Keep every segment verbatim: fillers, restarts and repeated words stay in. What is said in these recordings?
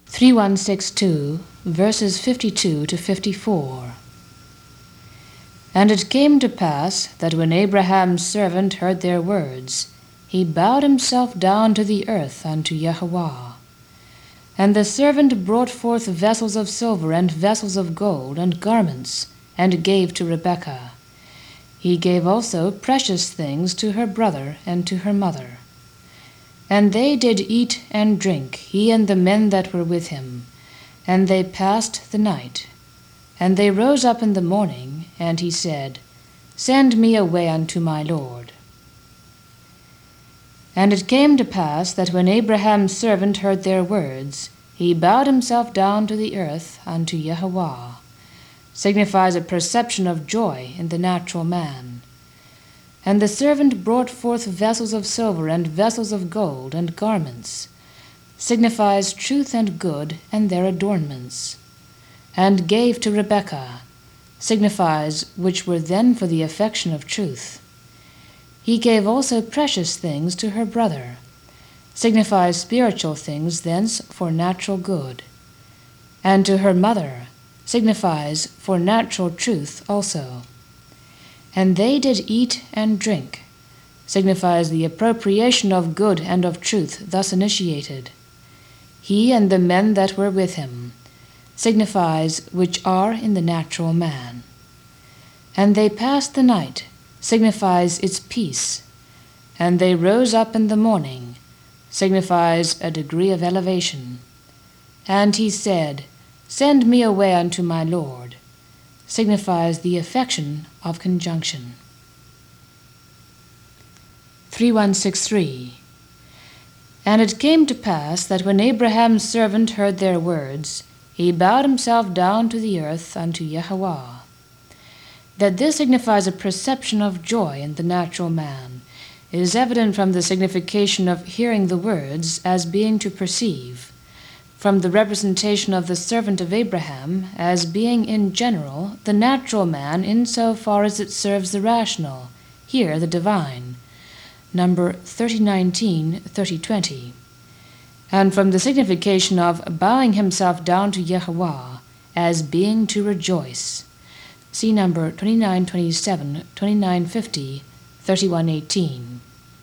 three one six two, verses fifty-two to fifty-four. And it came to pass that when Abraham's servant heard their words, he bowed himself down to the earth unto Yahweh. And the servant brought forth vessels of silver and vessels of gold and garments, and gave to Rebekah. He gave also precious things to her brother and to her mother. And they did eat and drink, he and the men that were with him, and they passed the night. And they rose up in the morning, and he said, Send me away unto my Lord. And it came to pass that when Abraham's servant heard their words, he bowed himself down to the earth unto Yahweh. Signifies a perception of joy in the natural man. And the servant brought forth vessels of silver and vessels of gold and garments. Signifies truth and good and their adornments. And gave to Rebekah. Signifies which were then for the affection of truth. He gave also precious things to her brother. Signifies spiritual things thence for natural good. And to her mother signifies for natural truth also. And they did eat and drink, signifies the appropriation of good and of truth thus initiated. He and the men that were with him, signifies which are in the natural man. And they passed the night, signifies its peace. And they rose up in the morning, signifies a degree of elevation. And he said, Send me away unto my Lord, signifies the affection of conjunction. three one six three. And it came to pass that when Abraham's servant heard their words, he bowed himself down to the earth unto Yahweh. That this signifies a perception of joy in the natural man is evident from the signification of hearing the words as being to perceive, from the representation of the servant of Abraham as being in general the natural man insofar as it serves the rational, here the divine, number thirty nineteen, thirty twenty, and from the signification of bowing himself down to Yahweh as being to rejoice, see number twenty-nine twenty-seven, twenty-nine fifty, thirty-one eighteen.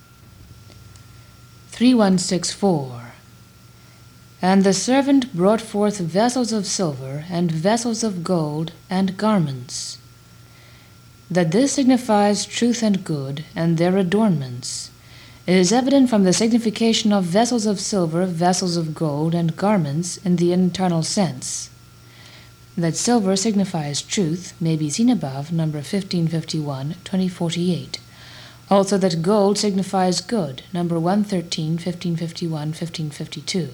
three one six four. And the servant brought forth vessels of silver and vessels of gold and garments. That this signifies truth and good and their adornments is evident from the signification of vessels of silver, vessels of gold, and garments in the internal sense. That silver signifies truth may be seen above, number fifteen fifty-one, twenty forty-eight. Also that gold signifies good, number one thirteen, fifteen fifty-one, fifteen fifty-two.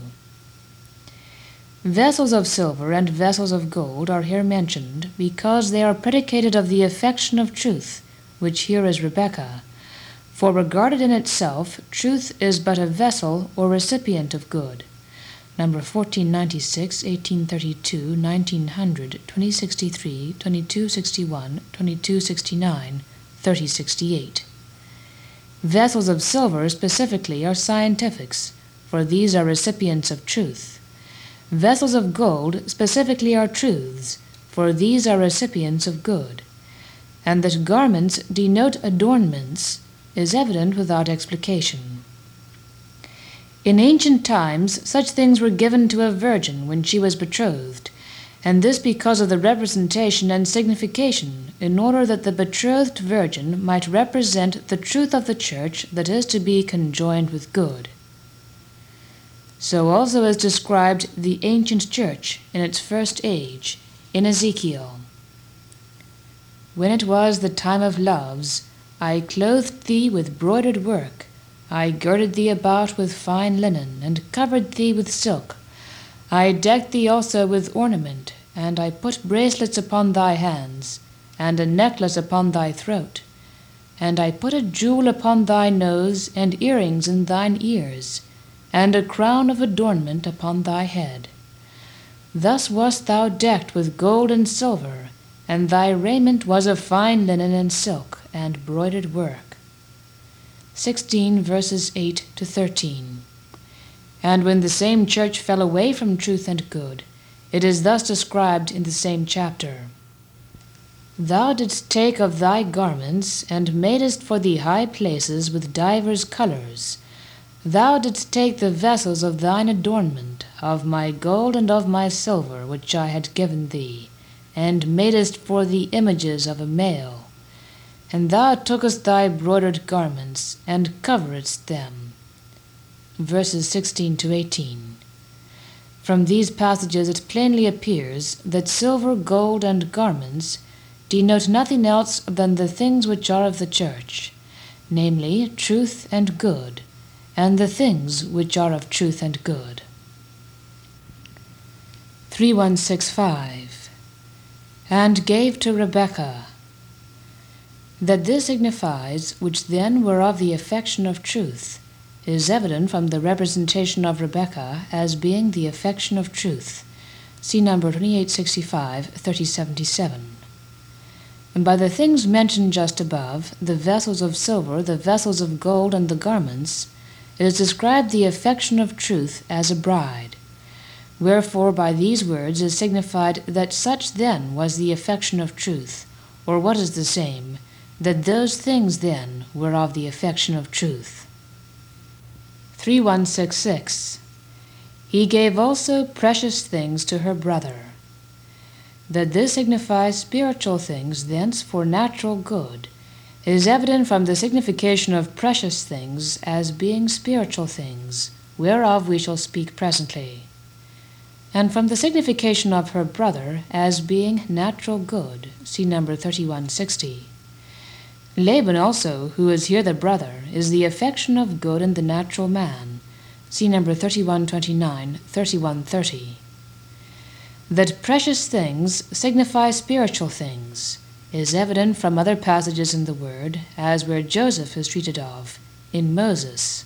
Vessels of silver and vessels of gold are here mentioned because they are predicated of the affection of truth, which here is Rebekah. For regarded in itself, truth is but a vessel or recipient of good. Number fourteen ninety-six, eighteen thirty-two, nineteen hundred, twenty sixty-three, twenty-two sixty-one, twenty-two sixty-nine, thirty sixty-eight. Vessels of silver specifically are scientifics, for these are recipients of truth. Vessels of gold specifically are truths, for these are recipients of good. And that garments denote adornments is evident without explication. In ancient times, such things were given to a virgin when she was betrothed, and this because of the representation and signification, in order that the betrothed virgin might represent the truth of the church that is to be conjoined with good. So also is described the ancient church in its first age, in Ezekiel. When it was the time of loves, I clothed thee with broidered work, I girded thee about with fine linen, and covered thee with silk. I decked thee also with ornament, and I put bracelets upon thy hands, and a necklace upon thy throat. And I put a jewel upon thy nose, and earrings in thine ears, and a crown of adornment upon thy head. Thus wast thou decked with gold and silver, and thy raiment was of fine linen and silk, and broidered work. sixteen verses eight to thirteen. And when the same church fell away from truth and good, it is thus described in the same chapter. Thou didst take of thy garments, and madest for thee high places with divers colours. Thou didst take the vessels of thine adornment, of my gold and of my silver, which I had given thee, and madest for thee images of a male. And thou tookest thy broidered garments, and coveredst them. Verses sixteen to eighteen. From these passages it plainly appears that silver, gold, and garments denote nothing else than the things which are of the church, namely truth and good, and the things which are of truth and good. three one six five. And gave to Rebekah. That this signifies which then were of the affection of truth is evident from the representation of Rebekah as being the affection of truth. See number twenty-eight sixty-five, thirty seventy-seven. And by the things mentioned just above, the vessels of silver, the vessels of gold, and the garments, it is described the affection of truth as a bride. Wherefore by these words is signified that such then was the affection of truth, or what is the same, that those things then were of the affection of truth. three one six six. He gave also precious things to her brother. That this signifies spiritual things thence for natural good is evident from the signification of precious things as being spiritual things, whereof we shall speak presently, and from the signification of her brother as being natural good. See number thirty-one sixty. Laban also, who is here the brother, is the affection of good in the natural man. See number thirty-one twenty-nine, thirty-one thirty. That precious things signify spiritual things is evident from other passages in the Word, as where Joseph is treated of in Moses.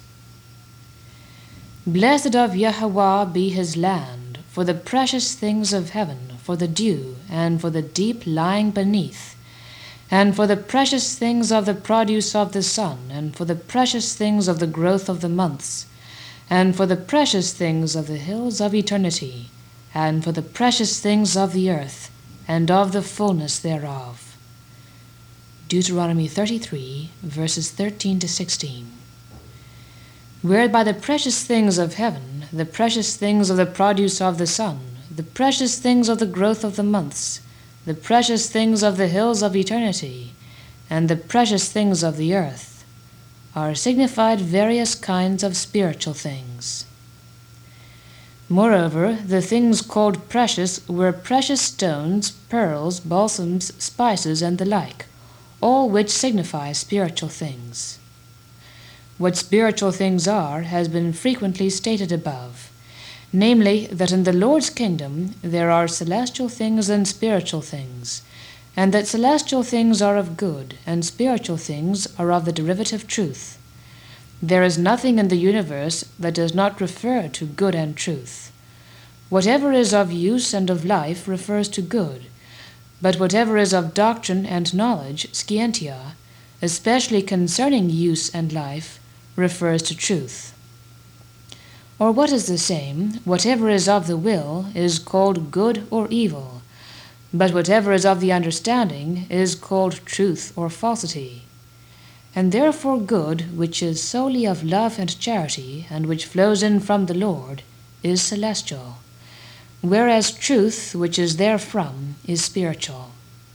Blessed of Yahweh be his land, for the precious things of heaven, for the dew, and for the deep lying beneath, and for the precious things of the produce of the sun, and for the precious things of the growth of the months, and for the precious things of the hills of eternity, and for the precious things of the earth, and of the fullness thereof. Deuteronomy thirty-three, verses thirteen to sixteen. Where by the precious things of heaven, the precious things of the produce of the sun, the precious things of the growth of the months, the precious things of the hills of eternity, and the precious things of the earth, are signified various kinds of spiritual things. Moreover, the things called precious were precious stones, pearls, balsams, spices, and the like, all which signify spiritual things. What spiritual things are has been frequently stated above, namely, that in the Lord's kingdom there are celestial things and spiritual things, and that celestial things are of good, and spiritual things are of the derivative truth. There is nothing in the universe that does not refer to good and truth. Whatever is of use and of life refers to good, but whatever is of doctrine and knowledge, scientia, especially concerning use and life, refers to truth. Or what is the same, whatever is of the will is called good or evil, but whatever is of the understanding is called truth or falsity. And therefore good, which is solely of love and charity, and which flows in from the Lord, is celestial, whereas truth, which is therefrom, is spiritual.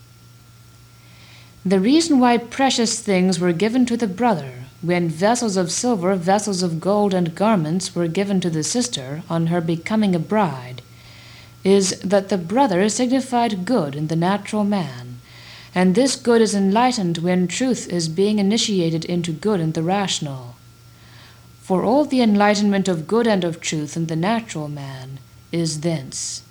The reason why precious things were given to the brother, when vessels of silver, vessels of gold, and garments were given to the sister on her becoming a bride, is that the brother signified good in the natural man, and this good is enlightened when truth is being initiated into good in the rational. For all the enlightenment of good and of truth in the natural man is thence.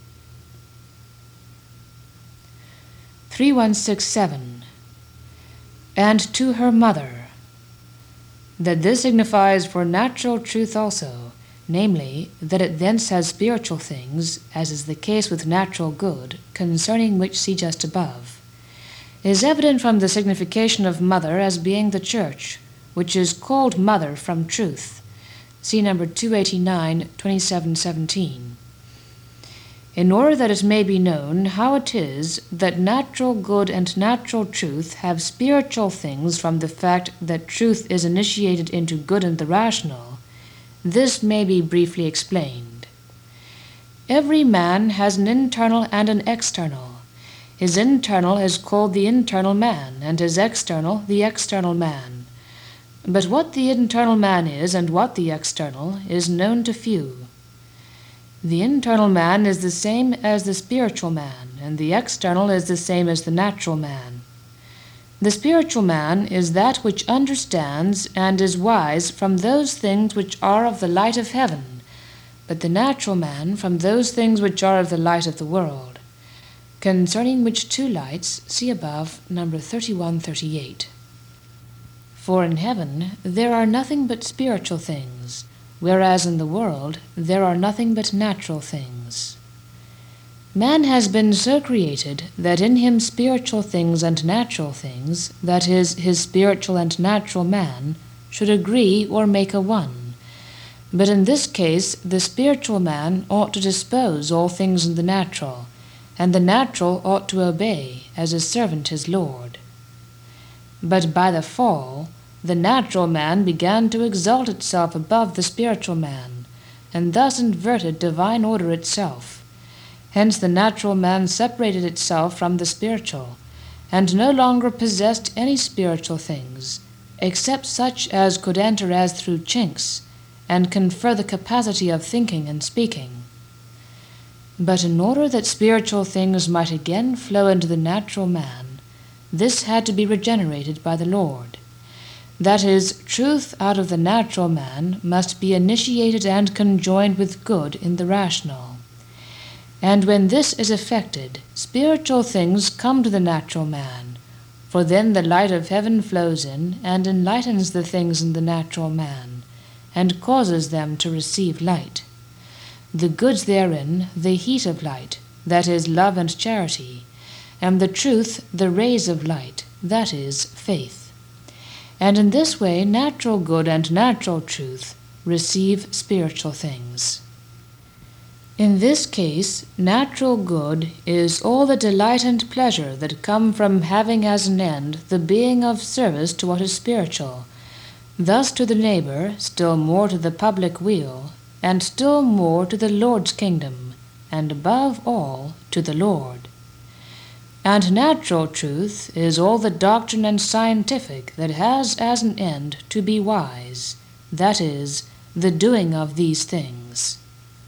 three one six seven. And to her mother. That this signifies for natural truth also, namely, that it thence has spiritual things, as is the case with natural good, concerning which see just above, is evident from the signification of mother as being the church, which is called mother from truth. See number two eighty-nine, twenty-seven seventeen. In order that it may be known how it is that natural good and natural truth have spiritual things from the fact that truth is initiated into good and the rational, this may be briefly explained. Every man has an internal and an external. His internal is called the internal man, and his external the external man. But what the internal man is and what the external is known to few. The internal man is the same as the spiritual man, and the external is the same as the natural man. The spiritual man is that which understands and is wise from those things which are of the light of heaven, but the natural man from those things which are of the light of the world, concerning which two lights see above number thirty-one thirty-eight. For in heaven there are nothing but spiritual things, whereas in the world there are nothing but natural things. Man has been so created that in him spiritual things and natural things, that is, his spiritual and natural man, should agree or make a one. But in this case the spiritual man ought to dispose all things in the natural, and the natural ought to obey, as a servant his lord. But by the fall, the natural man began to exalt itself above the spiritual man, and thus inverted divine order itself. Hence the natural man separated itself from the spiritual, and no longer possessed any spiritual things, except such as could enter as through chinks, and confer the capacity of thinking and speaking. But in order that spiritual things might again flow into the natural man, this had to be regenerated by the Lord. That is, truth out of the natural man must be initiated and conjoined with good in the rational. And when this is effected, spiritual things come to the natural man, for then the light of heaven flows in and enlightens the things in the natural man, and causes them to receive light. The goods therein, the heat of light, that is, love and charity, and the truth, the rays of light, that is, faith. And in this way natural good and natural truth receive spiritual things. In this case, natural good is all the delight and pleasure that come from having as an end the being of service to what is spiritual, thus to the neighbor, still more to the public weal, and still more to the Lord's kingdom, and above all to the Lord. And natural truth is all the doctrine and scientific that has as an end to be wise, that is, the doing of these things.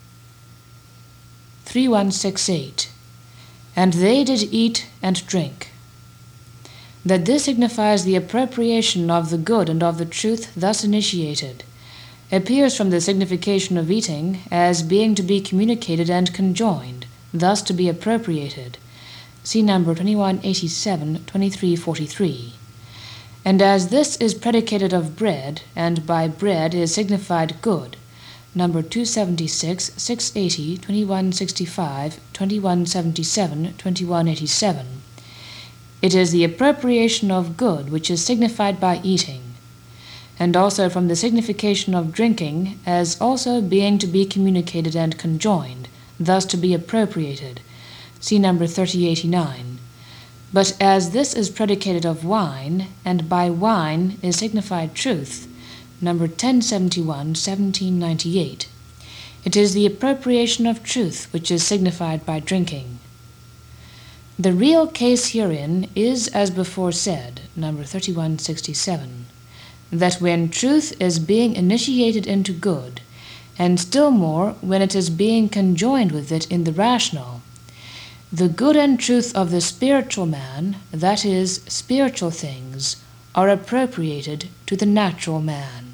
thirty-one sixty-eight. And they did eat and drink. That this signifies the appropriation of the good and of the truth thus initiated, appears from the signification of eating as being to be communicated and conjoined, thus to be appropriated. See number twenty-one eighty-seven, twenty-three forty-three. And as this is predicated of bread, and by bread is signified good, number two seventy-six, six eighty, twenty-one sixty-five, twenty-one seventy-seven, twenty-one eighty-seven. It is the appropriation of good which is signified by eating, and also from the signification of drinking as also being to be communicated and conjoined, thus to be appropriated. See number thirty eighty-nine. But as this is predicated of wine, and by wine is signified truth, number ten seventy-one, seventeen ninety-eight, it is the appropriation of truth which is signified by drinking. The real case herein is, as before said, number thirty-one sixty-seven, that when truth is being initiated into good, and still more when it is being conjoined with it in the rational, the good and truth of the spiritual man, that is, spiritual things, are appropriated to the natural man.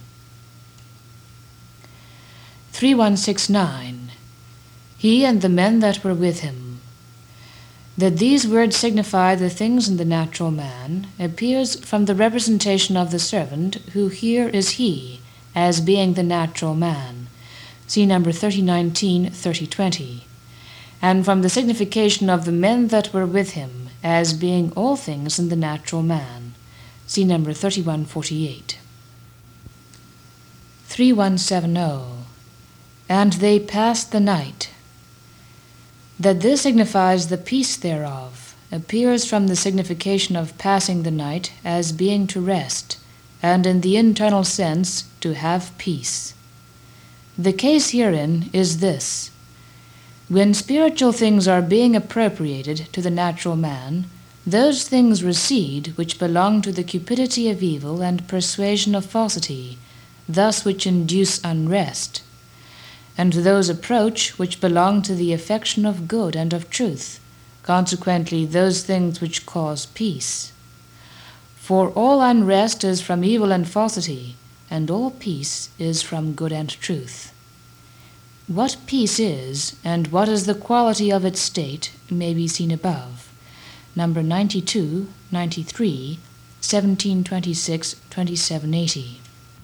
thirty-one sixty-nine. He and the men that were with him. That these words signify the things in the natural man appears from the representation of the servant, who here is he, as being the natural man. See number thirty nineteen, thirty twenty. And from the signification of the men that were with him, as being all things in the natural man. See number thirty-one forty-eight. three one seven zero. And they passed the night. That this signifies the peace thereof appears from the signification of passing the night as being to rest, and in the internal sense to have peace. The case herein is this. When spiritual things are being appropriated to the natural man, those things recede which belong to the cupidity of evil and persuasion of falsity, thus which induce unrest, and those approach which belong to the affection of good and of truth, consequently those things which cause peace. For all unrest is from evil and falsity, and all peace is from good and truth. What peace is, and what is the quality of its state, may be seen above. Number ninety-two, ninety-three, seventeen twenty-six, twenty-seven eighty.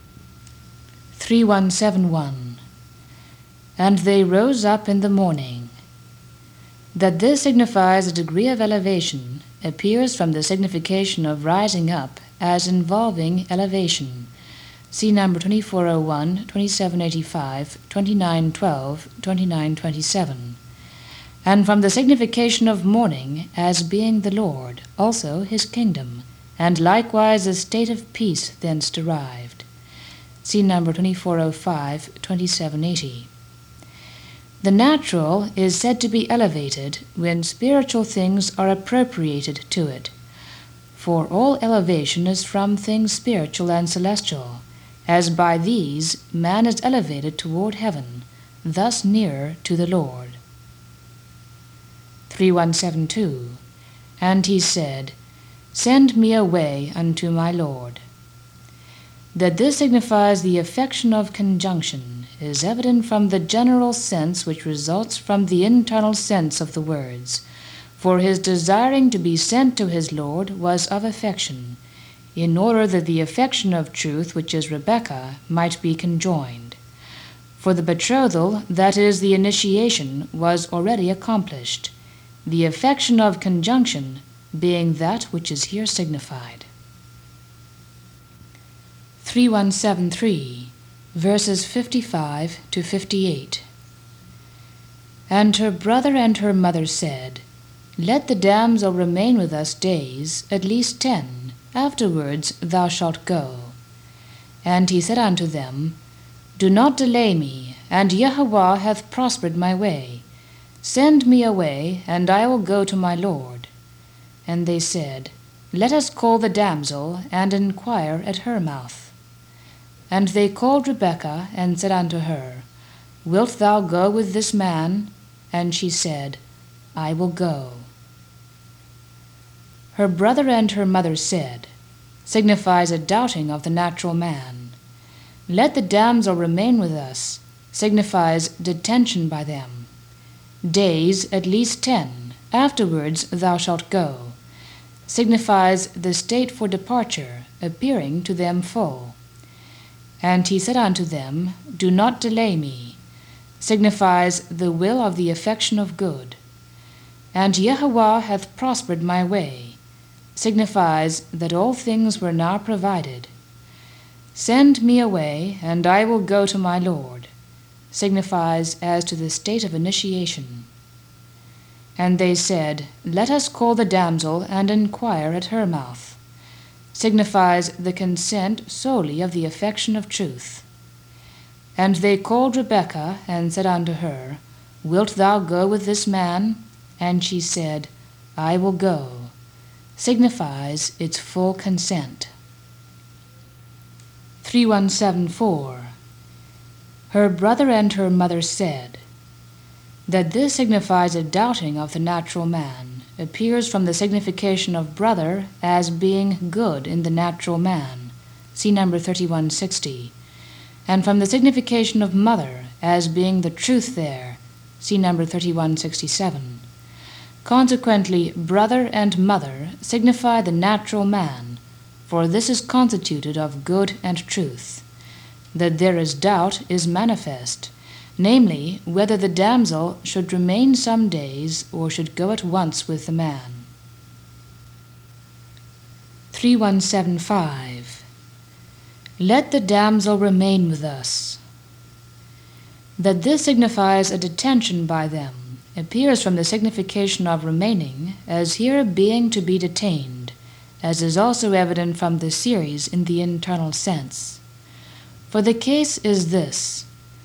three one seven one. And they rose up in the morning. That this signifies a degree of elevation appears from the signification of rising up as involving elevation. See number twenty-four oh one, twenty-seven eighty-five, twenty-nine twelve, twenty-nine twenty-seven. And from the signification of morning as being the Lord, also his kingdom, and likewise a state of peace thence derived. See number twenty-four oh five, twenty-seven eighty. The natural is said to be elevated when spiritual things are appropriated to it, for all elevation is from things spiritual and celestial, as by these man is elevated toward heaven, thus nearer to the Lord. three one seven two. And he said, Send me away unto my Lord. That this signifies the affection of conjunction is evident from the general sense which results from the internal sense of the words, for his desiring to be sent to his Lord was of affection, in order that the affection of truth, which is Rebekah, might be conjoined. For the betrothal, that is, the initiation, was already accomplished, the affection of conjunction being that which is here signified. three one seven three, verses fifty-five to fifty-eight. And her brother and her mother said, Let the damsel remain with us days, at least ten, afterwards thou shalt go. And he said unto them, Do not delay me, and Yahweh hath prospered my way. Send me away, and I will go to my Lord. And they said, Let us call the damsel, and inquire at her mouth. And they called Rebekah, and said unto her, Wilt thou go with this man? And she said, I will go. Her brother and her mother said, signifies a doubting of the natural man. Let the damsel remain with us, signifies detention by them. Days at least ten, afterwards thou shalt go, signifies the state for departure, appearing to them full. And he said unto them, Do not delay me, signifies the will of the affection of good. And Yahweh hath prospered my way, signifies that all things were now provided. Send me away, and I will go to my Lord, signifies as to the state of initiation. And they said, Let us call the damsel and inquire at her mouth, signifies the consent solely of the affection of truth. And they called Rebekah, and said unto her, Wilt thou go with this man? And she said, I will go, signifies its full consent. three one seven four. Her brother and her mother said, that this signifies a doubting of the natural man, appears from the signification of brother as being good in the natural man, see number thirty-one sixty, and from the signification of mother as being the truth there, see number thirty-one sixty-seven. Consequently, brother and mother signify the natural man, for this is constituted of good and truth. That there is doubt is manifest, namely, whether the damsel should remain some days or should go at once with the man. three one seven five. Let the damsel remain with us. That this signifies a detention by them appears from the signification of remaining as here being to be detained, as is also evident from the series in the internal sense. For the case is this: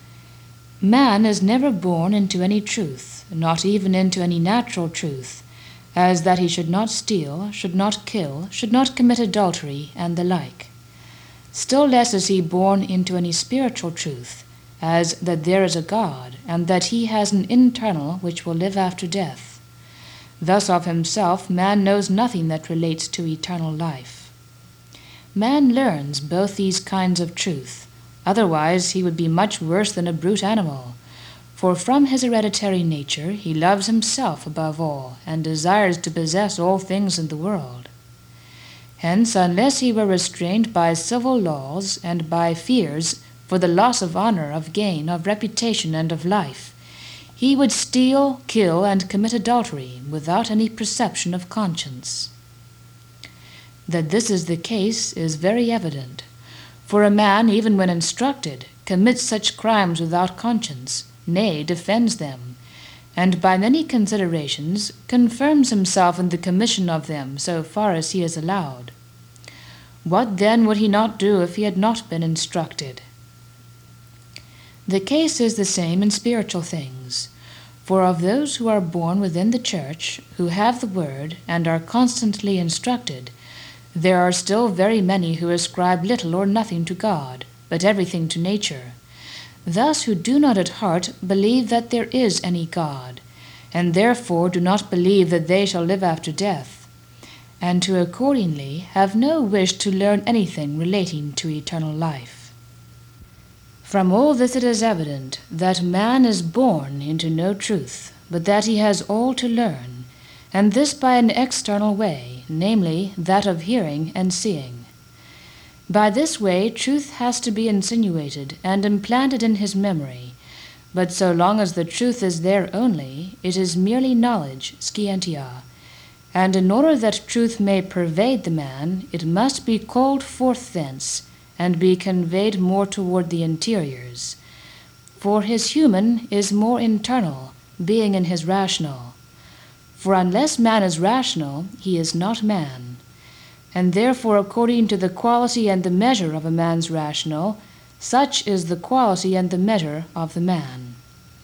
man is never born into any truth, not even into any natural truth, as that he should not steal, should not kill, should not commit adultery, and the like. Still less is he born into any spiritual truth, as that there is a God, and that he has an internal which will live after death. Thus of himself man knows nothing that relates to eternal life. Man learns both these kinds of truth, otherwise he would be much worse than a brute animal, for from his hereditary nature he loves himself above all, and desires to possess all things in the world. Hence, unless he were restrained by civil laws and by fears for the loss of honor, of gain, of reputation, and of life, he would steal, kill, and commit adultery without any perception of conscience. That this is the case is very evident, for a man, even when instructed, commits such crimes without conscience, nay, defends them, and by many considerations confirms himself in the commission of them so far as he is allowed. What then would he not do if he had not been instructed? The case is the same in spiritual things, for of those who are born within the church, who have the word, and are constantly instructed, there are still very many who ascribe little or nothing to God, but everything to nature, thus who do not at heart believe that there is any God, and therefore do not believe that they shall live after death, and who accordingly have no wish to learn anything relating to eternal life. From all this it is evident that man is born into no truth, but that he has all to learn, and this by an external way, namely that of hearing and seeing. By this way truth has to be insinuated and implanted in his memory, but so long as the truth is there only, it is merely knowledge, scientia, and in order that truth may pervade the man, it must be called forth thence, and be conveyed more toward the interiors. For his human is more internal, being in his rational. For unless man is rational, he is not man. And therefore according to the quality and the measure of a man's rational, such is the quality and the measure of the man.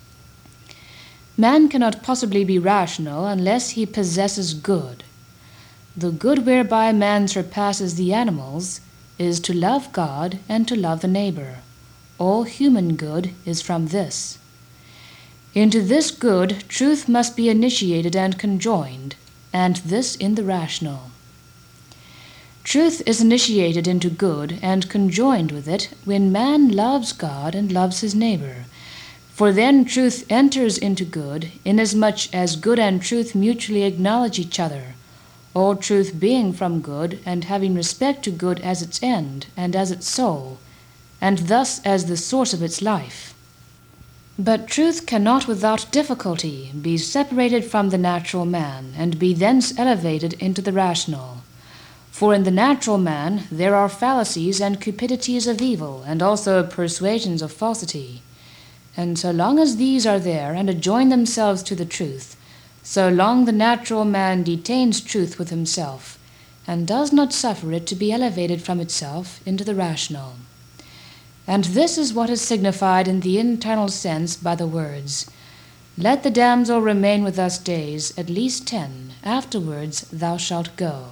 Man cannot possibly be rational unless he possesses good. The good whereby man surpasses the animals is to love God and to love the neighbor. All human good is from this. Into this good truth must be initiated and conjoined, and this in the rational. Truth is initiated into good and conjoined with it when man loves God and loves his neighbor, for then truth enters into good, inasmuch as good and truth mutually acknowledge each other, all truth being from good, and having respect to good as its end and as its soul, and thus as the source of its life. But truth cannot without difficulty be separated from the natural man, and be thence elevated into the rational. For in the natural man there are fallacies and cupidities of evil, and also persuasions of falsity. And so long as these are there and adjoin themselves to the truth, so long the natural man detains truth with himself, and does not suffer it to be elevated from itself into the rational. And this is what is signified in the internal sense by the words, "Let the damsel remain with us days, at least ten, afterwards thou shalt go."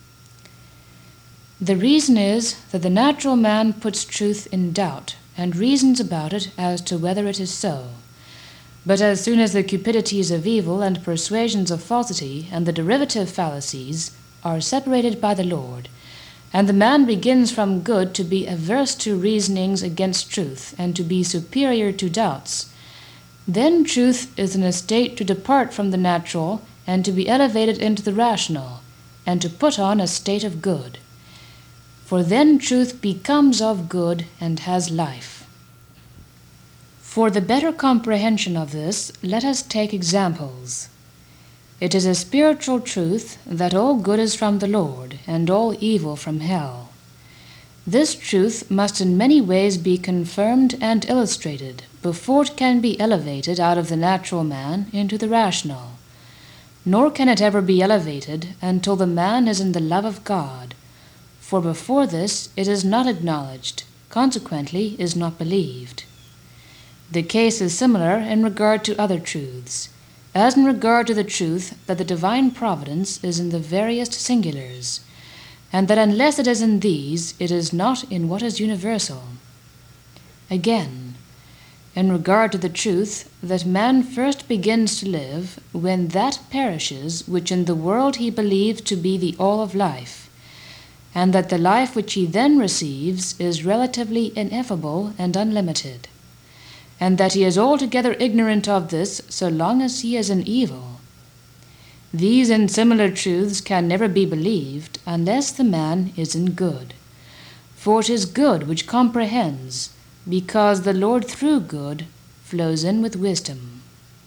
The reason is that the natural man puts truth in doubt, and reasons about it as to whether it is so. But as soon as the cupidities of evil and persuasions of falsity and the derivative fallacies are separated by the Lord, and the man begins from good to be averse to reasonings against truth and to be superior to doubts, then truth is in a state to depart from the natural and to be elevated into the rational, and to put on a state of good. For then truth becomes of good and has life. For the better comprehension of this, let us take examples. It is a spiritual truth that all good is from the Lord, and all evil from hell. This truth must in many ways be confirmed and illustrated before it can be elevated out of the natural man into the rational. Nor can it ever be elevated until the man is in the love of God, for before this it is not acknowledged, consequently is not believed. The case is similar in regard to other truths, as in regard to the truth that the divine providence is in the veriest singulars, and that unless it is in these, it is not in what is universal. Again, in regard to the truth that man first begins to live when that perishes which in the world he believes to be the all of life, and that the life which he then receives is relatively ineffable and unlimited, and that he is altogether ignorant of this so long as he is in evil. These and similar truths can never be believed unless the man is in good. For it is good which comprehends, because the Lord through good flows in with wisdom.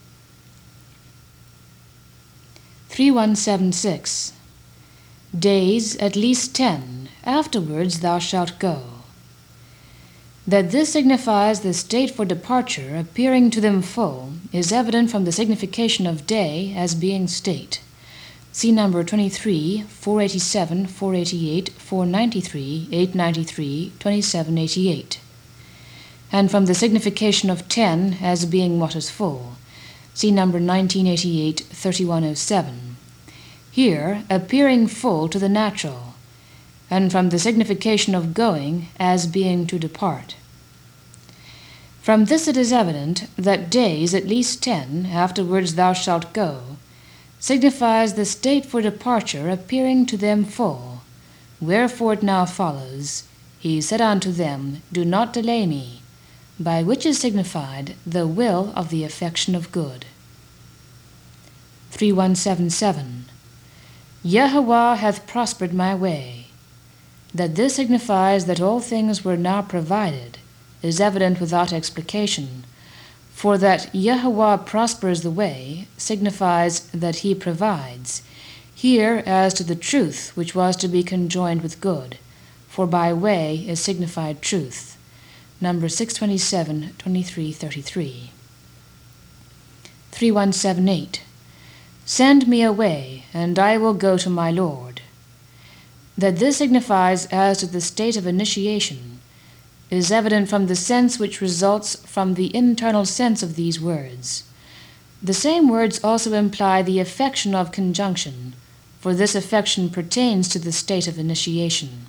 three one seven six. Days at least ten, afterwards thou shalt go. That this signifies the state for departure appearing to them full is evident from the signification of day as being state. See number twenty-three, four eighty-seven, four eighty-eight, four ninety-three, eight ninety-three, twenty-seven eighty-eight. And from the signification of ten as being what is full. See number nineteen eighty-eight, thirty-one oh seven. Here, appearing full to the natural, and from the signification of going as being to depart. From this it is evident that days at least ten, afterwards thou shalt go, signifies the state for departure appearing to them full. Wherefore it now follows, he said unto them, Do not delay me, by which is signified the will of the affection of good. three one seven seven. Yahweh hath prospered my way. That this signifies that all things were now provided is evident without explication, for that Yahweh prospers the way signifies that he provides, here as to the truth which was to be conjoined with good, for by way is signified truth. Number six twenty-seven, twenty-three thirty-three. three one seven eight. Send me away, and I will go to my Lord. That this signifies as to the state of initiation is evident from the sense which results from the internal sense of these words. The same words also imply the affection of conjunction, for this affection pertains to the state of initiation.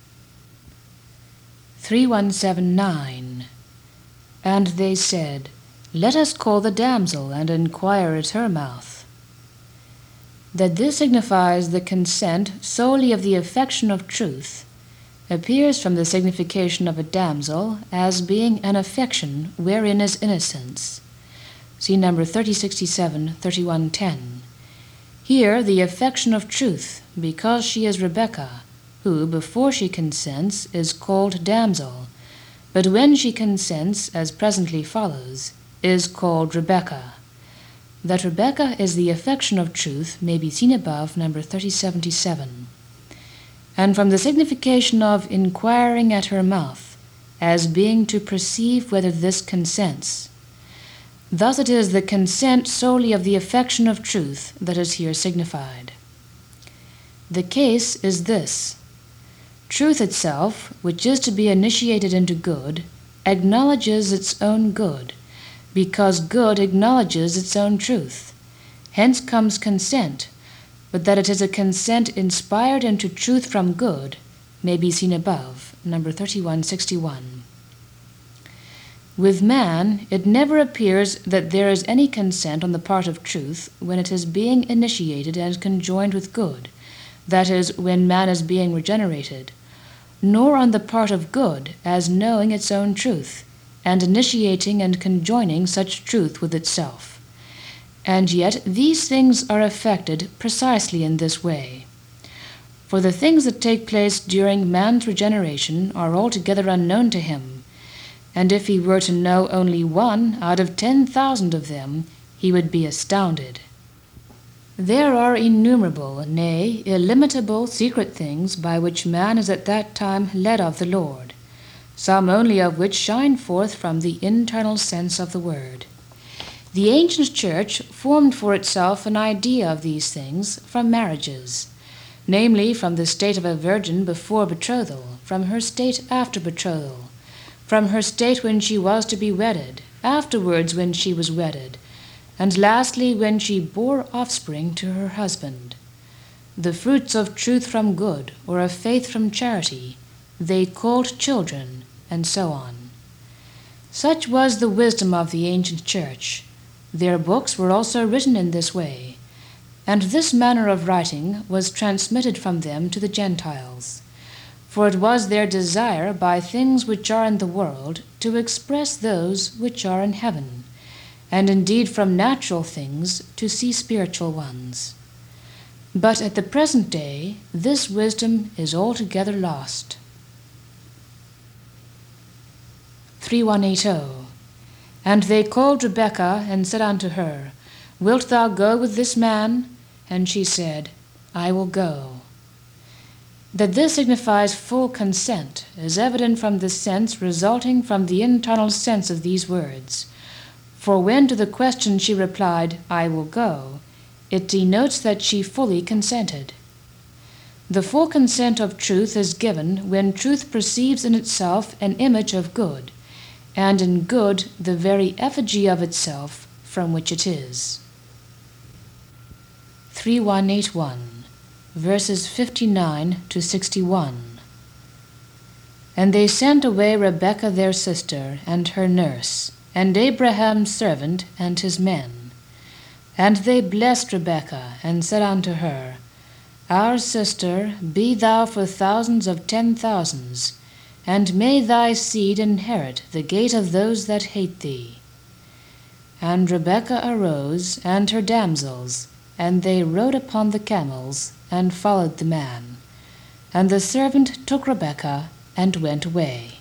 three one seven nine. And they said, Let us call the damsel and inquire at her mouth. That this signifies the consent solely of the affection of truth appears from the signification of a damsel as being an affection wherein is innocence. See number thirty sixty-seven, thirty-one ten. Here the affection of truth, because she is Rebekah, who before she consents is called damsel, but when she consents, as presently follows, is called Rebekah. That Rebekah is the affection of truth may be seen above, number thirty seventy-seven. And from the signification of inquiring at her mouth, as being to perceive whether this consents. Thus it is the consent solely of the affection of truth that is here signified. The case is this. Truth itself, which is to be initiated into good, acknowledges its own good, because good acknowledges its own truth. Hence comes consent, but that it is a consent inspired into truth from good may be seen above, number thirty-one sixty-one. With man, it never appears that there is any consent on the part of truth when it is being initiated and conjoined with good, that is, when man is being regenerated, nor on the part of good as knowing its own truth, and initiating and conjoining such truth with itself. And yet these things are effected precisely in this way. For the things that take place during man's regeneration are altogether unknown to him, and if he were to know only one out of ten thousand of them, he would be astounded. There are innumerable, nay, illimitable secret things by which man is at that time led of the Lord, some only of which shine forth from the internal sense of the word. The ancient church formed for itself an idea of these things from marriages, namely from the state of a virgin before betrothal, from her state after betrothal, from her state when she was to be wedded, afterwards when she was wedded, and lastly when she bore offspring to her husband. The fruits of truth from good, or of faith from charity, they called children, and so on. Such was the wisdom of the ancient church. Their books were also written in this way, and this manner of writing was transmitted from them to the Gentiles. For it was their desire by things which are in the world to express those which are in heaven, and indeed from natural things to see spiritual ones. But at the present day this wisdom is altogether lost. thirty-one eighty. And they called Rebekah, and said unto her, Wilt thou go with this man? And she said, I will go. That this signifies full consent is evident from the sense resulting from the internal sense of these words. For when to the question she replied, I will go, it denotes that she fully consented. The full consent of truth is given when truth perceives in itself an image of good, and in good the very effigy of itself from which it is. thirty-one eighty-one, verses fifty-nine to sixty-one. And they sent away Rebekah their sister, and her nurse, and Abraham's servant, and his men. And they blessed Rebekah, and said unto her, Our sister, be thou for thousands of ten thousands, and may thy seed inherit the gate of those that hate thee. And Rebekah arose, and her damsels, and they rode upon the camels, and followed the man. And the servant took Rebekah, and went away.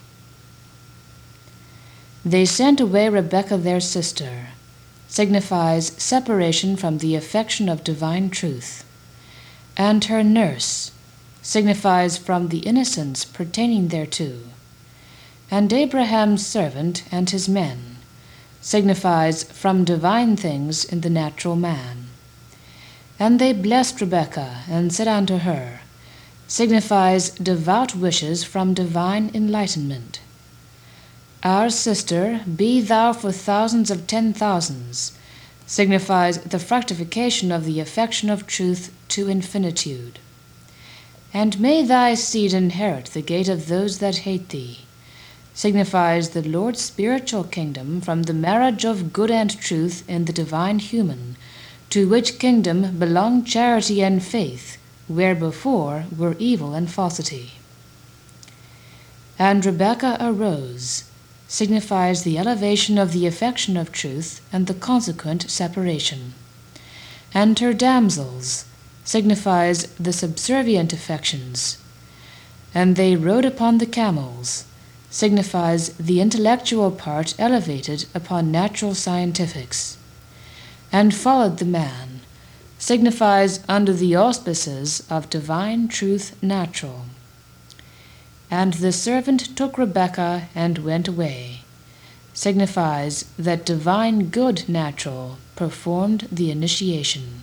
They sent away Rebekah their sister, signifies separation from the affection of divine truth. And her nurse signifies from the innocence pertaining thereto. And Abraham's servant and his men signifies from divine things in the natural man. And they blessed Rebekah, and said unto her, signifies devout wishes from divine enlightenment. Our sister, be thou for thousands of ten thousands, signifies the fructification of the affection of truth to infinitude. And may thy seed inherit the gate of those that hate thee, signifies the Lord's spiritual kingdom from the marriage of good and truth in the divine human, to which kingdom belong charity and faith, where before were evil and falsity. And Rebekah arose, signifies the elevation of the affection of truth and the consequent separation. And her damsels signifies the subservient affections. And they rode upon the camels, signifies the intellectual part elevated upon natural scientifics. And followed the man, signifies under the auspices of divine truth natural. And the servant took Rebekah and went away, signifies that divine good natural performed the initiation.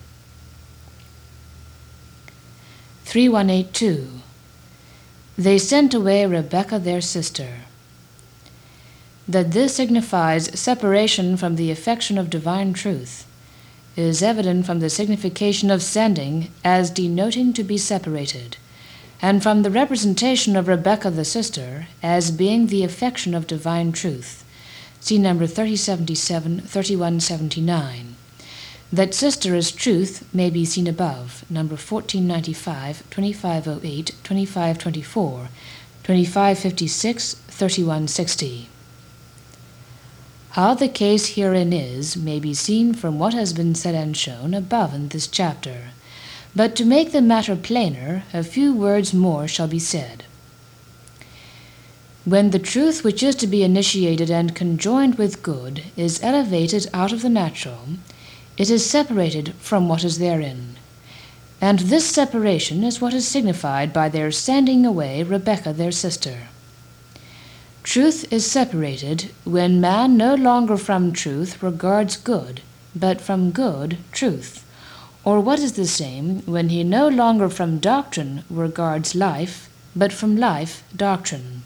thirty-one eighty-two. They sent away Rebekah their sister. That this signifies separation from the affection of divine truth is evident from the signification of sending as denoting to be separated, and from the representation of Rebekah the sister as being the affection of divine truth. See number thirty seventy-seven, thirty-one seventy-nine. That sister as truth may be seen above, number fourteen ninety-five, twenty-five oh eight, twenty-five twenty-four, twenty-five fifty-six, thirty-one sixty. How the case herein is may be seen from what has been said and shown above in this chapter. But to make the matter plainer, a few words more shall be said. When the truth which is to be initiated and conjoined with good is elevated out of the natural, It is separated from what is therein. And this separation is what is signified by their sending away Rebekah their sister. Truth is separated when man no longer from truth regards good, but from good truth, or what is the same, when he no longer from doctrine regards life, but from life doctrine.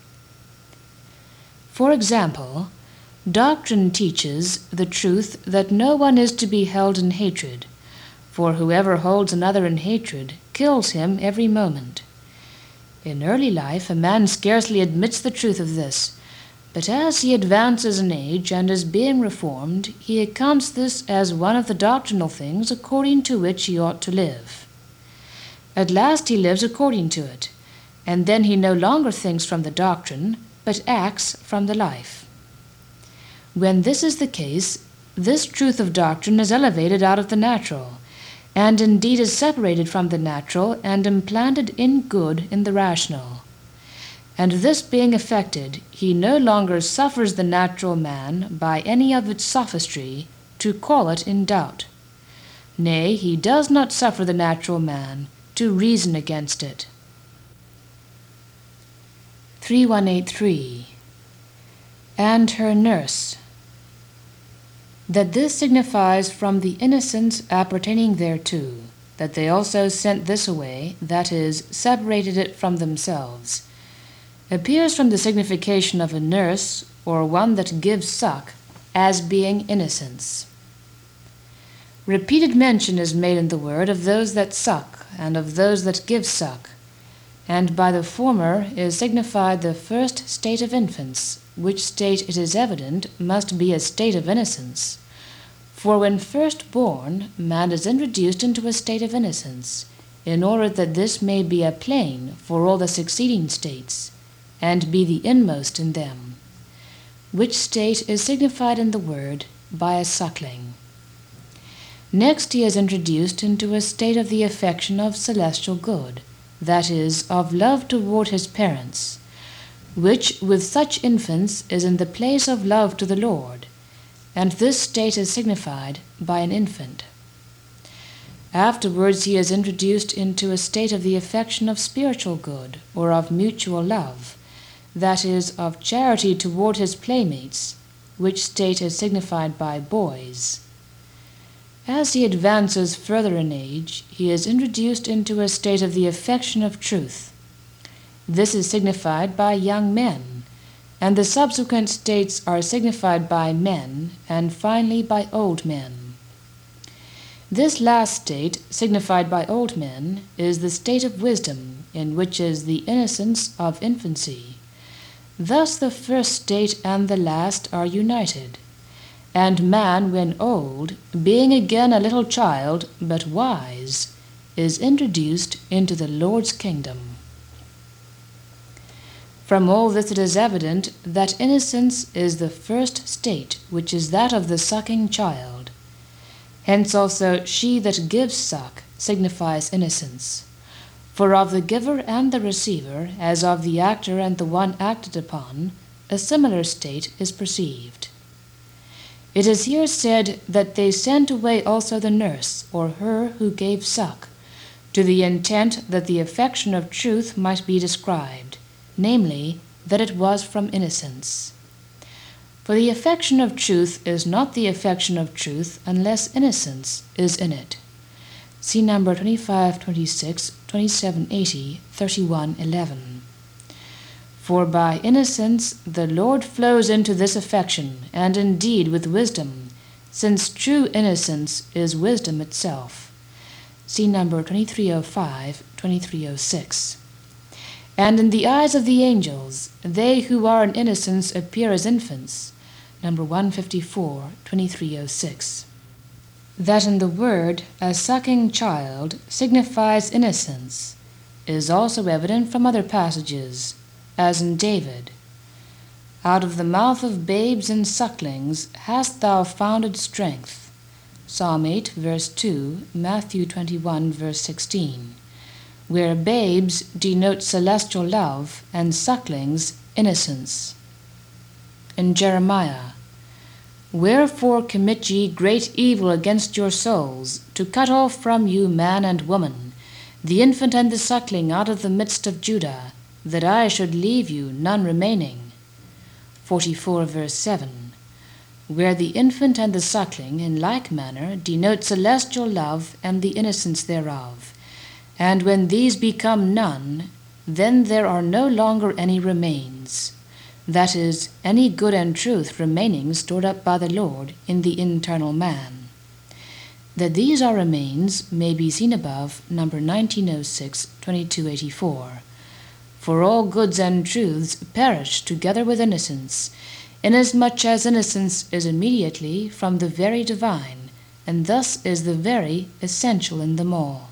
For example, doctrine teaches the truth that no one is to be held in hatred, for whoever holds another in hatred kills him every moment. In early life a man scarcely admits the truth of this, but as he advances in age and is being reformed, he accounts this as one of the doctrinal things according to which he ought to live. At last he lives according to it, and then he no longer thinks from the doctrine, but acts from the life. When this is the case, this truth of doctrine is elevated out of the natural, and indeed is separated from the natural and implanted in good in the rational. And this being effected, he no longer suffers the natural man by any of its sophistry to call it in doubt. Nay, he does not suffer the natural man to reason against it. thirty-one eighty-three. And her nurse. That this signifies from the innocence appertaining thereto, that they also sent this away, that is, separated it from themselves, appears from the signification of a nurse, or one that gives suck, as being innocence. Repeated mention is made in the word of those that suck, and of those that give suck, and by the former is signified the first state of infants, which state it is evident must be a state of innocence. For when first born, man is introduced into a state of innocence, in order that this may be a plane for all the succeeding states, and be the inmost in them, which state is signified in the word by a suckling. Next he is introduced into a state of the affection of celestial good, that is, of love toward his parents, which with such infants is in the place of love to the Lord, and this state is signified by an infant. Afterwards he is introduced into a state of the affection of spiritual good, or of mutual love, that is, of charity toward his playmates, which state is signified by boys. As he advances further in age, he is introduced into a state of the affection of truth. This is signified by young men, and the subsequent states are signified by men, and finally by old men. This last state, signified by old men, is the state of wisdom, in which is the innocence of infancy. Thus the first state and the last are united. And man, when old, being again a little child, but wise, is introduced into the Lord's kingdom. From all this it is evident that innocence is the first state, which is that of the sucking child. Hence also she that gives suck signifies innocence. For of the giver and the receiver, as of the actor and the one acted upon, a similar state is perceived. It is here said that they sent away also the nurse, or her who gave suck, to the intent that the affection of truth might be described, namely, that it was from innocence. For the affection of truth is not the affection of truth unless innocence is in it. See number twenty-five twenty-six, twenty-seven eighty, thirty-one eleven. For by innocence the Lord flows into this affection, and indeed with wisdom, since true innocence is wisdom itself. See number twenty-three oh five, twenty-three oh six. And in the eyes of the angels, they who are in innocence appear as infants. Number one fifty-four, twenty-three oh six. That in the word a sucking child signifies innocence is also evident from other passages, as in David. Out of the mouth of babes and sucklings hast thou founded strength. Psalm eight, verse two, Matthew twenty-one, verse sixteen, where babes denote celestial love and sucklings innocence. In Jeremiah, Wherefore commit ye great evil against your souls, to cut off from you man and woman, the infant and the suckling out of the midst of Judah, that I should leave you none remaining. forty-four verse seven. Where the infant and the suckling in like manner denote celestial love and the innocence thereof. And when these become none, then there are no longer any remains, that is, any good and truth remaining stored up by the Lord in the internal man. That these are remains may be seen above, number nineteen oh six, twenty-two eighty-four. For all goods and truths perish together with innocence, inasmuch as innocence is immediately from the very divine, and thus is the very essential in them all.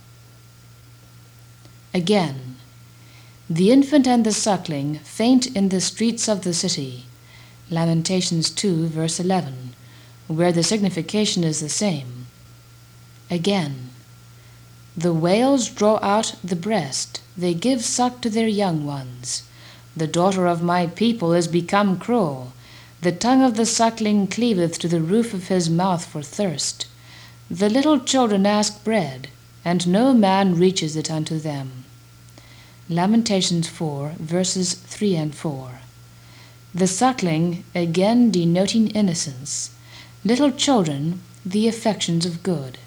Again, the infant and the suckling faint in the streets of the city, Lamentations two, verse eleven, where the signification is the same. Again, the whales draw out the breast, they give suck to their young ones. The daughter of my people is become cruel. The tongue of the suckling cleaveth to the roof of his mouth for thirst. The little children ask bread, and no man reaches it unto them. Lamentations four, verses three and four. The suckling, again denoting innocence. Little children, the affections of good.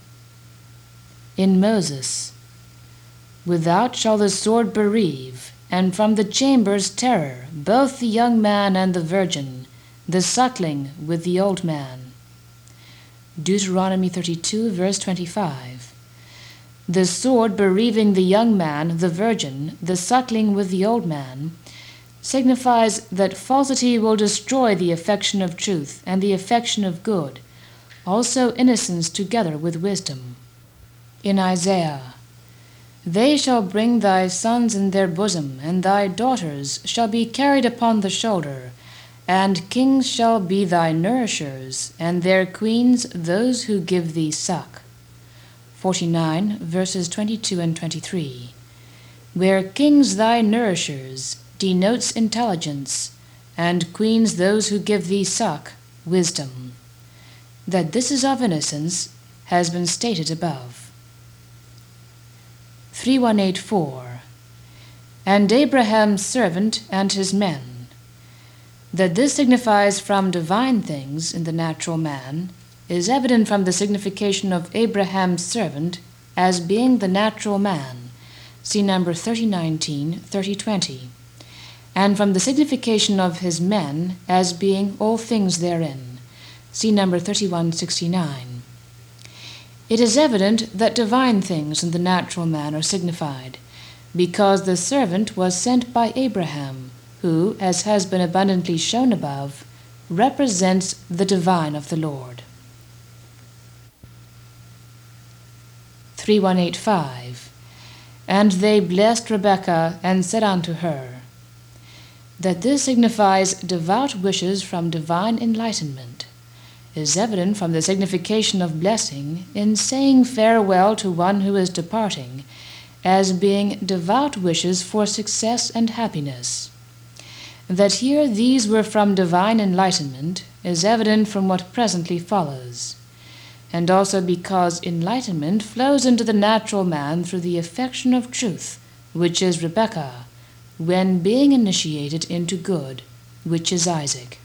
In Moses, without shall the sword bereave, and from the chambers terror, both the young man and the virgin, the suckling with the old man. Deuteronomy thirty-two, verse twenty-five. The sword bereaving the young man, the virgin, the suckling with the old man, signifies that falsity will destroy the affection of truth and the affection of good, also innocence together with wisdom. In Isaiah, they shall bring thy sons in their bosom, and thy daughters shall be carried upon the shoulder, and kings shall be thy nourishers, and their queens those who give thee suck. forty-nine, verses twenty-two and twenty-three. Where kings thy nourishers denotes intelligence, and queens those who give thee suck, wisdom. That this is of innocence has been stated above. thirty-one eighty-four. And Abraham's servant and his men. That this signifies from divine things in the natural man is evident from the signification of Abraham's servant as being the natural man, see number thirty nineteen, thirty twenty, and from the signification of his men as being all things therein, see number thirty-one sixty-nine. It is evident that divine things in the natural man are signified, because the servant was sent by Abraham, who, as has been abundantly shown above, represents the divine of the Lord. thirty-one eighty-five. And they blessed Rebekah, and said unto her. That this signifies devout wishes from divine enlightenment is evident from the signification of blessing in saying farewell to one who is departing, as being devout wishes for success and happiness. That here these were from divine enlightenment is evident from what presently follows, and also because enlightenment flows into the natural man through the affection of truth, which is Rebekah, when being initiated into good, which is Isaac.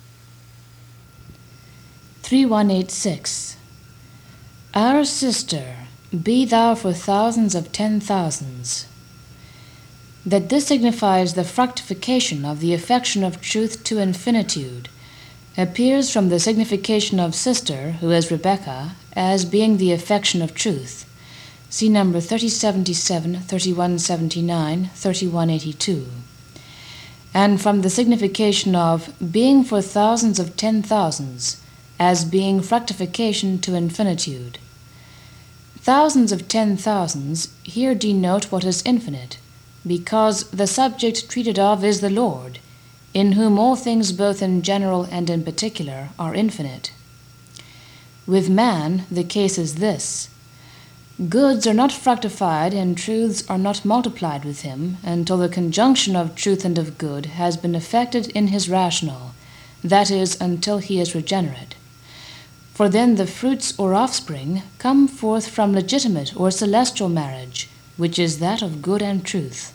thirty-one eighty-six. Our sister, be thou for thousands of ten thousands. That this signifies the fructification of the affection of truth to infinitude, appears from the signification of sister, who is Rebekah, as being the affection of truth. See number thirty seventy-seven, thirty-one seventy-nine, thirty-one eighty-two. And from the signification of being for thousands of ten thousands, as being fructification to infinitude. Thousands of ten thousands here denote what is infinite, because the subject treated of is the Lord, in whom all things both in general and in particular are infinite. With man the case is this: goods are not fructified and truths are not multiplied with him until the conjunction of truth and of good has been effected in his rational, that is, until he is regenerate. For then the fruits or offspring come forth from legitimate or celestial marriage, which is that of good and truth.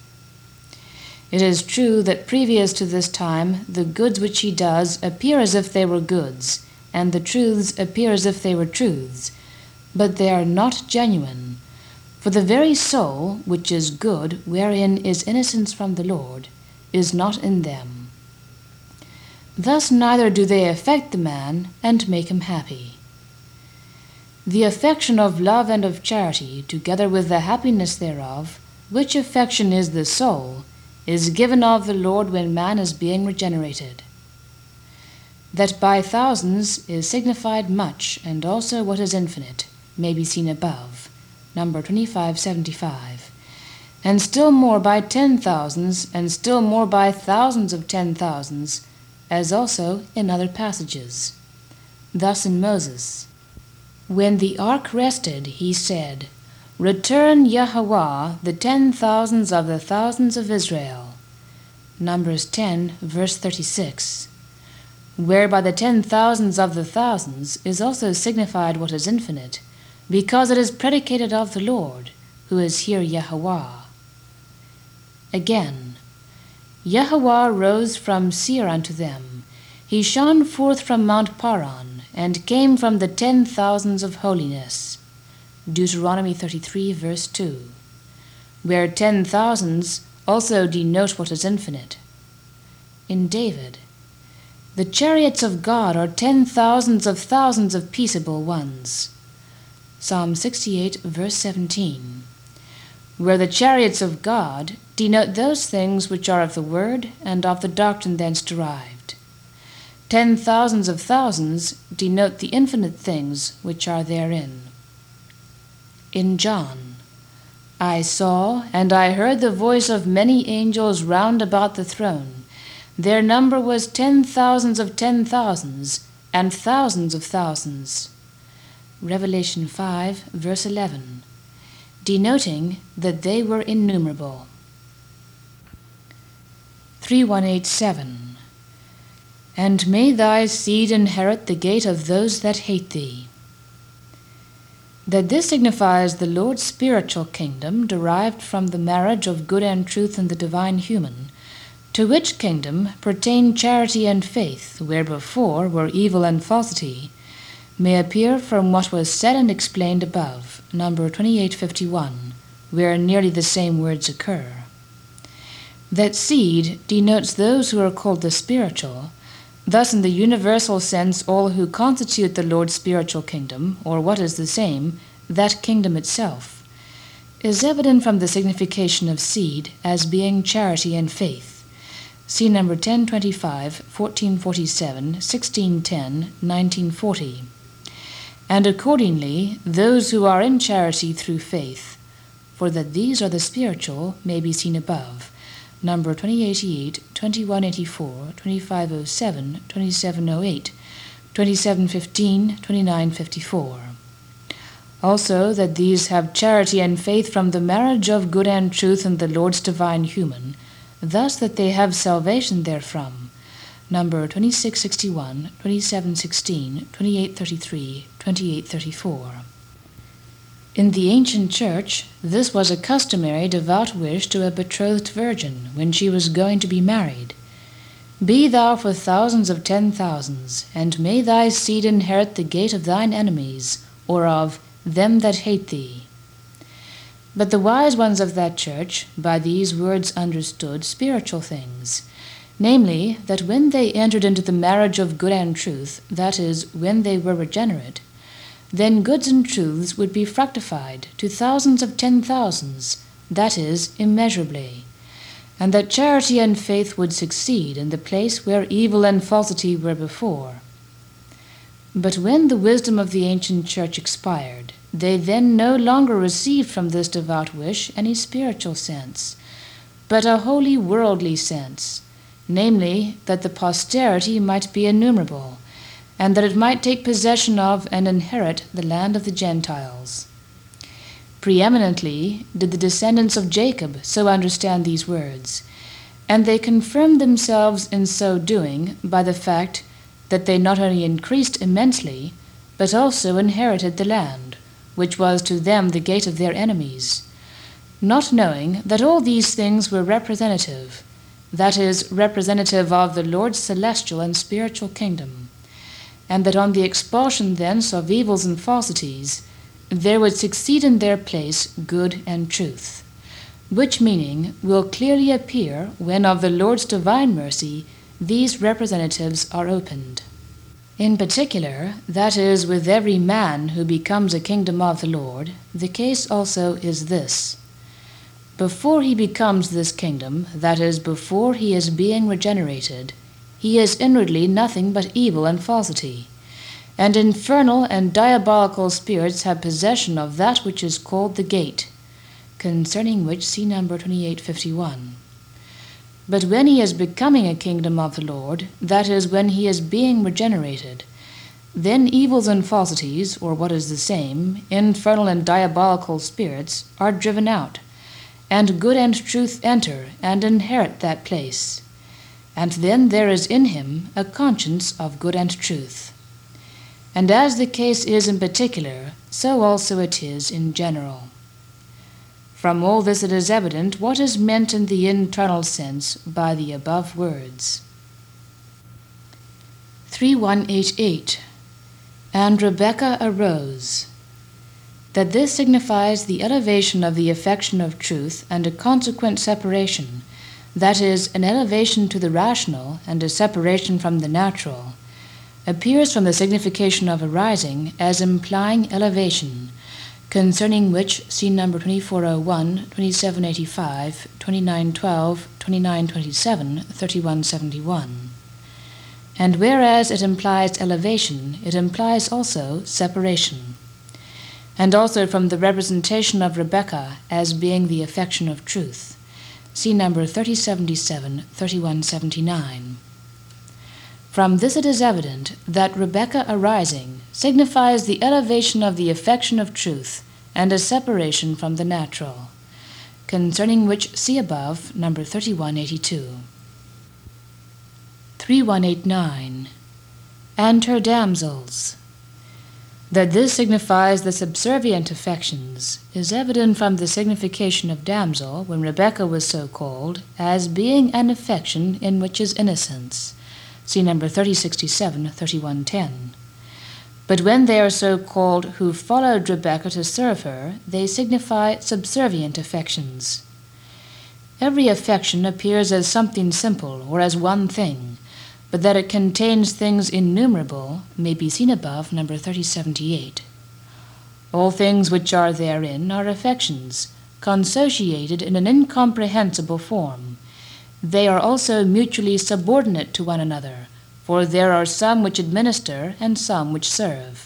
It is true that previous to this time the goods which he does appear as if they were goods, and the truths appear as if they were truths, but they are not genuine. For the very soul, which is good, wherein is innocence from the Lord, is not in them. Thus neither do they affect the man and make him happy. The affection of love and of charity, together with the happiness thereof, which affection is the soul, is given of the Lord when man is being regenerated. That by thousands is signified much, and also what is infinite, may be seen above, number twenty-five seventy-five, and still more by ten thousands, and still more by thousands of ten thousands, as also in other passages. Thus in Moses, when the ark rested, he said, Return, Yahweh, the ten thousands of the thousands of Israel. Numbers ten, verse thirty-six. Where by the ten thousands of the thousands is also signified what is infinite, because it is predicated of the Lord, who is here Yahweh. Again, Yahweh rose from Seir unto them. He shone forth from Mount Paran, and came from the ten thousands of holiness. Deuteronomy thirty-three, verse two. Where ten thousands also denote what is infinite. In David, the chariots of God are ten thousands of thousands of peaceable ones. Psalm sixty-eight, verse seventeen. Where the chariots of God denote those things which are of the word and of the doctrine thence derived. Ten thousands of thousands denote the infinite things which are therein. In John, I saw and I heard the voice of many angels round about the throne. Their number was ten thousands of ten thousands, and thousands of thousands. Revelation five, verse eleven, denoting that they were innumerable. three one eight seven. And may thy seed inherit the gate of those that hate thee. That this signifies the Lord's spiritual kingdom derived from the marriage of good and truth and the divine human, to which kingdom pertain charity and faith, where before were evil and falsity, may appear from what was said and explained above, number twenty-eight fifty-one, where nearly the same words occur. That seed denotes those who are called the spiritual. Thus, in the universal sense, all who constitute the Lord's spiritual kingdom, or what is the same, that kingdom itself, is evident from the signification of seed as being charity and faith. See number ten twenty-five, fourteen forty-seven, sixteen ten, nineteen forty. And accordingly, those who are in charity through faith, for that these are the spiritual, may be seen above. Number twenty eighty-eight, twenty-one eighty-four, twenty-five oh seven, twenty-seven oh eight, twenty-seven fifteen, twenty-nine fifty-four. Also that these have charity and faith from the marriage of good and truth and the Lord's divine human, thus that they have salvation therefrom. Number twenty-six sixty-one, twenty-seven sixteen, twenty-eight thirty-three, twenty-eight thirty-four. In the ancient church, this was a customary devout wish to a betrothed virgin when she was going to be married. Be thou for thousands of ten thousands, and may thy seed inherit the gate of thine enemies, or of them that hate thee. But the wise ones of that church by these words understood spiritual things, namely, that when they entered into the marriage of good and truth, that is, when they were regenerate, then goods and truths would be fructified to thousands of ten thousands, that is, immeasurably, and that charity and faith would succeed in the place where evil and falsity were before. But when the wisdom of the ancient church expired, they then no longer received from this devout wish any spiritual sense, but a wholly worldly sense, namely, that the posterity might be innumerable, and that it might take possession of and inherit the land of the Gentiles. Preeminently did the descendants of Jacob so understand these words, and they confirmed themselves in so doing by the fact that they not only increased immensely, but also inherited the land, which was to them the gate of their enemies, not knowing that all these things were representative, that is, representative of the Lord's celestial and spiritual kingdom, and that on the expulsion thence of evils and falsities, there would succeed in their place good and truth, which meaning will clearly appear when of the Lord's divine mercy these representatives are opened. In particular, that is, with every man who becomes a kingdom of the Lord, the case also is this. Before he becomes this kingdom, that is, before he is being regenerated, he is inwardly nothing but evil and falsity, and infernal and diabolical spirits have possession of that which is called the gate, concerning which see number twenty-eight fifty-one. But when he is becoming a kingdom of the Lord, that is, when he is being regenerated, then evils and falsities, or what is the same, infernal and diabolical spirits, are driven out, and good and truth enter and inherit that place. And then there is in him a conscience of good and truth. And as the case is in particular, so also it is in general. From all this it is evident what is meant in the internal sense by the above words. thirty-one eighty-eight. And Rebekah arose. That this signifies the elevation of the affection of truth and a consequent separation, that is, an elevation to the rational and a separation from the natural, appears from the signification of arising as implying elevation, concerning which see number twenty-four oh one, twenty-seven eighty-five, twenty-nine twelve, twenty-nine twenty-seven, thirty-one seventy-one. And whereas it implies elevation, it implies also separation. And also from the representation of Rebekah as being the affection of truth, see number thirty seventy-seven, thirty-one seventy-nine. From this it is evident that Rebekah arising signifies the elevation of the affection of truth and a separation from the natural, concerning which see above number thirty-one eighty-two. thirty-one eighty-nine. And her damsels. That this signifies the subservient affections is evident from the signification of damsel when Rebekah was so called as being an affection in which is innocence. See number thirty sixty-seven, thirty-one ten. But when they are so called who followed Rebekah to serve her, they signify subservient affections. Every affection appears as something simple or as one thing, but that it contains things innumerable may be seen above number thirty seventy-eight. All things which are therein are affections, consociated in an incomprehensible form. They are also mutually subordinate to one another, for there are some which administer and some which serve.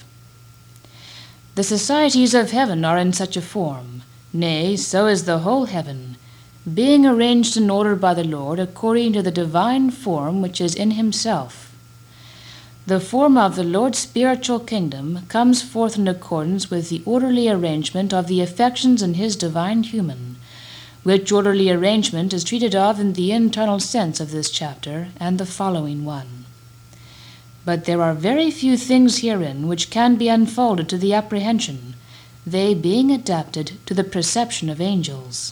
The societies of heaven are in such a form, nay, so is the whole heaven, being arranged in order by the Lord according to the divine form which is in himself. The form of the Lord's spiritual kingdom comes forth in accordance with the orderly arrangement of the affections in his divine human, which orderly arrangement is treated of in the internal sense of this chapter and the following one. But there are very few things herein which can be unfolded to the apprehension, they being adapted to the perception of angels.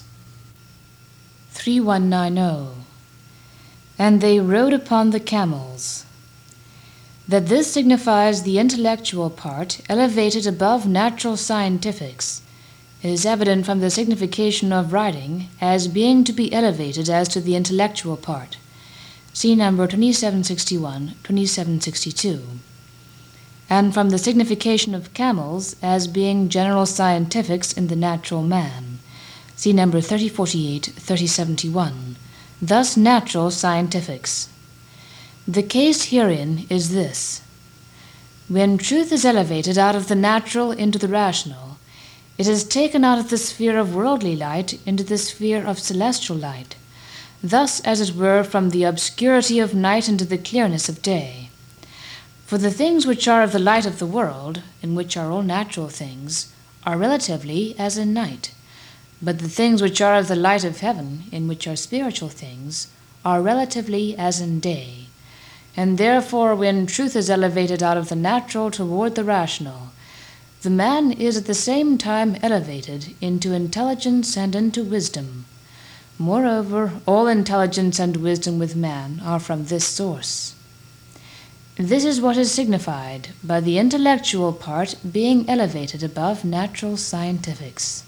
thirty-one ninety. And they rode upon the camels. That this signifies the intellectual part elevated above natural scientifics is evident from the signification of riding as being to be elevated as to the intellectual part. See number twenty-seven sixty-one, twenty-seven sixty-two. And from the signification of camels as being general scientifics in the natural man. See number thirty forty-eight, thirty seventy-one. Thus natural scientifics. The case herein is this. When truth is elevated out of the natural into the rational, it is taken out of the sphere of worldly light into the sphere of celestial light, thus as it were from the obscurity of night into the clearness of day. For the things which are of the light of the world, in which are all natural things, are relatively as in night, but the things which are of the light of heaven, in which are spiritual things, are relatively as in day. And therefore, when truth is elevated out of the natural toward the rational, the man is at the same time elevated into intelligence and into wisdom. Moreover, all intelligence and wisdom with man are from this source. This is what is signified by the intellectual part being elevated above natural scientifics.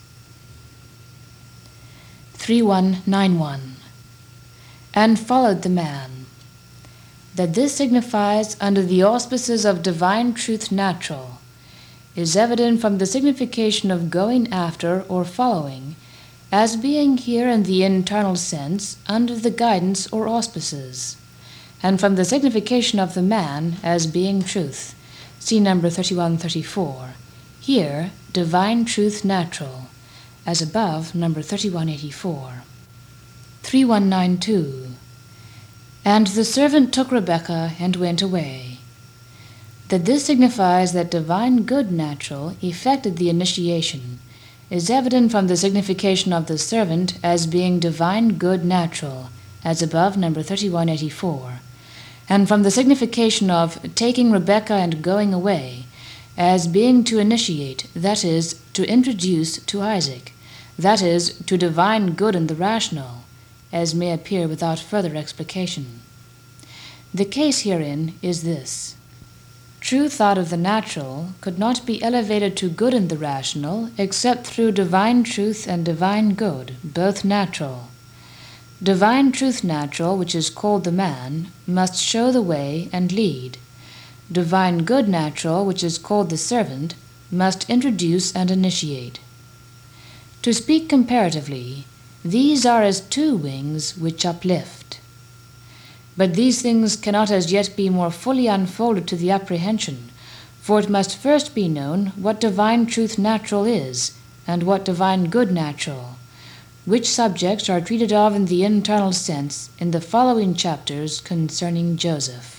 three one nine one. And followed the man. That this signifies under the auspices of divine truth natural is evident from the signification of going after or following, as being here in the internal sense under the guidance or auspices, and from the signification of the man as being truth, see number thirty-one thirty-four, here divine truth natural, as above number thirty-one eighty-four. three one nine two. And the servant took Rebekah and went away. That this signifies that divine good natural effected the initiation is evident from the signification of the servant as being divine good natural, as above number thirty-one eighty-four, and from the signification of taking Rebekah and going away as being to initiate, that is, to introduce to Isaac, that is, to divine good in the rational, as may appear without further explication. The case herein is this. Truth out of the natural could not be elevated to good in the rational except through divine truth and divine good, both natural. Divine truth natural, which is called the man, must show the way and lead. Divine good natural, which is called the servant, must introduce and initiate. To speak comparatively, these are as two wings which uplift. But these things cannot as yet be more fully unfolded to the apprehension, for it must first be known what divine truth natural is, and what divine good natural, which subjects are treated of in the internal sense in the following chapters concerning Joseph.